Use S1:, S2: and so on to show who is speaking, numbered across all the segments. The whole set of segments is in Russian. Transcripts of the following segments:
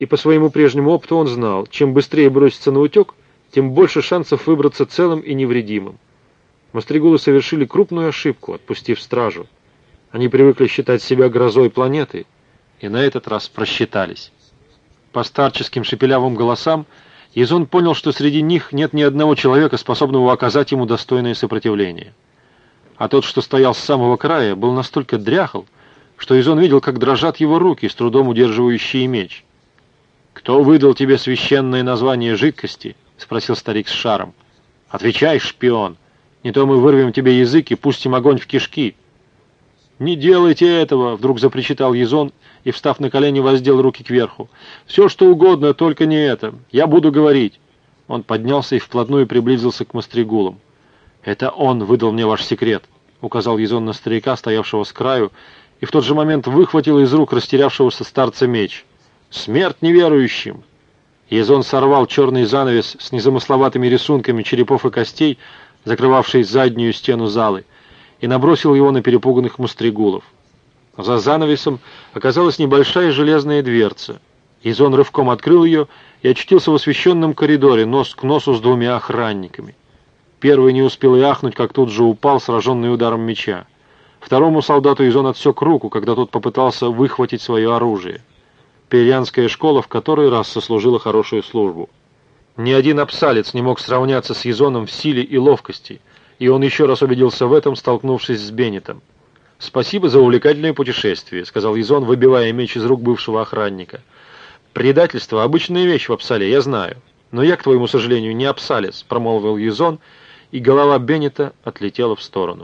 S1: И по своему прежнему опыту он знал, чем быстрее броситься на утек, тем больше шансов выбраться целым и невредимым. Мостригулы совершили крупную ошибку, отпустив стражу. Они привыкли считать себя грозой планеты, и на этот раз просчитались. По старческим шепелявым голосам Язон понял, что среди них нет ни одного человека, способного оказать ему достойное сопротивление. А тот, что стоял с самого края, был настолько дряхл, что Язон видел, как дрожат его руки, с трудом удерживающие меч. «Кто выдал тебе священное название жидкости?» — спросил старик с шаром. «Отвечай, шпион! Не то мы вырвем тебе язык и пустим огонь в кишки!» «Не делайте этого!» — вдруг запричитал Язон и, встав на колени, воздел руки кверху. «Все, что угодно, только не это! Я буду говорить!» Он поднялся и вплотную приблизился к Мостригулам. «Это он выдал мне ваш секрет!» — указал Язон на старика, стоявшего с краю, и в тот же момент выхватил из рук растерявшегося старца меч. «Смерть неверующим!» Язон сорвал черный занавес с незамысловатыми рисунками черепов и костей, закрывавший заднюю стену залы, и набросил его на перепуганных мостригулов. За занавесом оказалась небольшая железная дверца. Язон рывком открыл ее и очутился в освещенном коридоре, нос к носу с двумя охранниками. Первый не успел и ахнуть, как тут же упал, сраженный ударом меча. Второму солдату Язон отсек руку, когда тот попытался выхватить свое оружие. Перианская школа в который раз сослужила хорошую службу. Ни один абсалец не мог сравняться с Язоном в силе и ловкости, и он еще раз убедился в этом, столкнувшись с Беннетом. «Спасибо за увлекательное путешествие», — сказал Язон, выбивая меч из рук бывшего охранника. «Предательство — обычная вещь в Апсале, я знаю. Но я, к твоему сожалению, не абсалец», — промолвил Язон, и голова Беннета отлетела в сторону.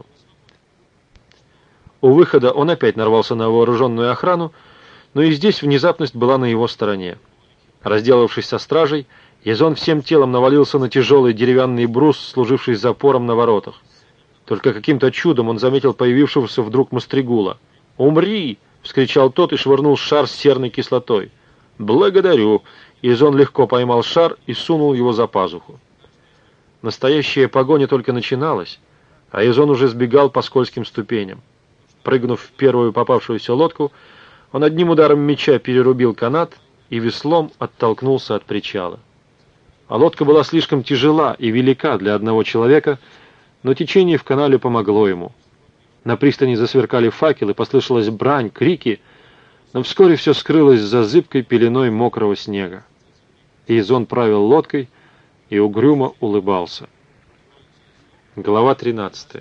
S1: У выхода он опять нарвался на вооруженную охрану, но и здесь внезапность была на его стороне. Разделавшись со стражей, Язон всем телом навалился на тяжелый деревянный брус, служивший запором на воротах. Только каким-то чудом он заметил появившегося вдруг Мостригула. «Умри!» — вскричал тот и швырнул шар с серной кислотой. «Благодарю!» — Язон легко поймал шар и сунул его за пазуху. Настоящая погоня только начиналась, а Язон уже сбегал по скользким ступеням. Прыгнув в первую попавшуюся лодку, он одним ударом меча перерубил канат и веслом оттолкнулся от причала. А лодка была слишком тяжела и велика для одного человека, но течение в канале помогло ему. На пристани засверкали факелы, послышалась брань, крики, но вскоре все скрылось за зыбкой пеленой мокрого снега. Язон правил лодкой и угрюмо улыбался. Глава 13.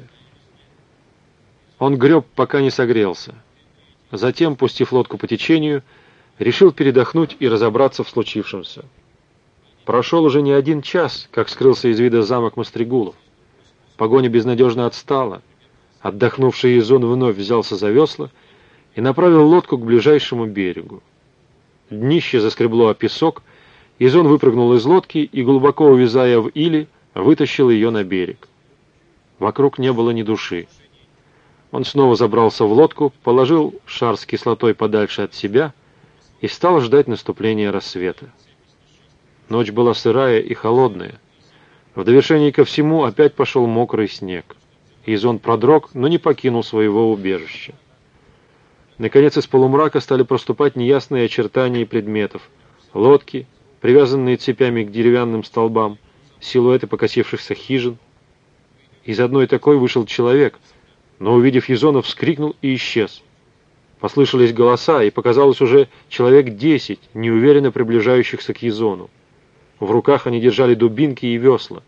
S1: Он греб, пока не согрелся. Затем, пустив лодку по течению, решил передохнуть и разобраться в случившемся. Прошел уже не один час, как скрылся из вида замок Мостригулов. Погоня безнадежно отстала. Отдохнувший Язон вновь взялся за весла и направил лодку к ближайшему берегу. Днище заскребло о песок, Язон выпрыгнул из лодки и, глубоко увязая в иле, вытащил ее на берег. Вокруг не было ни души. Он снова забрался в лодку, положил шар с кислотой подальше от себя и стал ждать наступления рассвета. Ночь была сырая и холодная. В довершении ко всему опять пошел мокрый снег. Язон продрог, но не покинул своего убежища. Наконец из полумрака стали проступать неясные очертания предметов. Лодки, привязанные цепями к деревянным столбам, силуэты покосившихся хижин. Из одной такой вышел человек, но, увидев Язона, вскрикнул и исчез. Послышались голоса, и показалось уже человек 10, неуверенно приближающихся к Язону. В руках они держали дубинки и весла.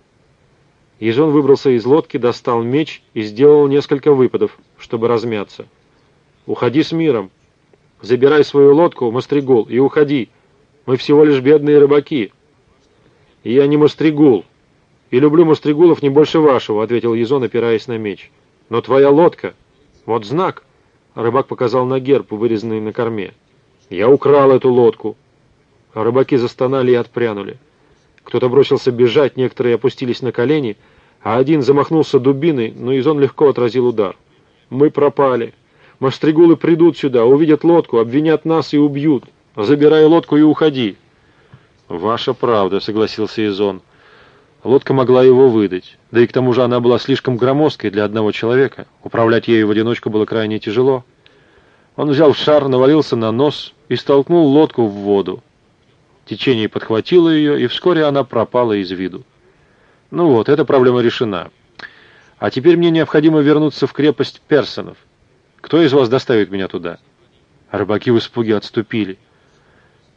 S1: Язон выбрался из лодки, достал меч и сделал несколько выпадов, чтобы размяться. «Уходи с миром! Забирай свою лодку, Мостригул, и уходи! Мы всего лишь бедные рыбаки!» «Я не Мостригул, и люблю Мостригулов не больше вашего», — ответил Язон, опираясь на меч. «Но твоя лодка! Вот знак!» — рыбак показал на герб, вырезанный на корме. «Я украл эту лодку!» Рыбаки застонали и отпрянули. Кто-то бросился бежать, некоторые опустились на колени, а один замахнулся дубиной, но Язон легко отразил удар. «Мы пропали! Мостригулы придут сюда, увидят лодку, обвинят нас и убьют! Забирай лодку и уходи!» «Ваша правда», — согласился Язон. Лодка могла его выдать, да и к тому же она была слишком громоздкой для одного человека. Управлять ею в одиночку было крайне тяжело. Он взял шар, навалился на нос и столкнул лодку в воду. Течение подхватило ее, и вскоре она пропала из виду. Ну вот, эта проблема решена. А теперь мне необходимо вернуться в крепость Персонов. Кто из вас доставит меня туда? Рыбаки в испуге отступили.